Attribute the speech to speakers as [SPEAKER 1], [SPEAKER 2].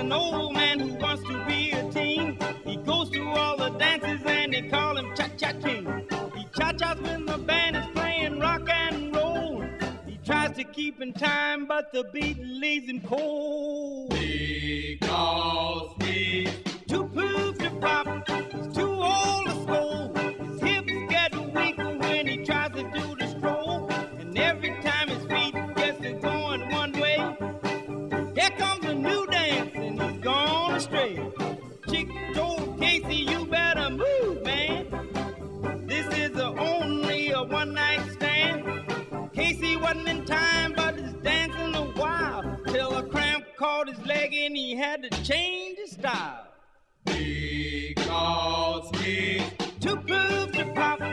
[SPEAKER 1] an old man who wants to be a teen. He goes to all the dances and they call him Cha-Cha King. He cha-chas when the band is playing rock and roll. He tries to keep in time, but the beat leaves him cold.
[SPEAKER 2] Because he's
[SPEAKER 1] Too poop to pop, he's too old to scold. His hips get weaker when he tries to do the stroll. And every time his feet gets to going one way, here comes a new dance and he's gone astray. Chick told Casey, you better move, man. This is only a one-night stand. Casey wasn't in time, but he's dancing a while till a cramp caught his leg and he had to change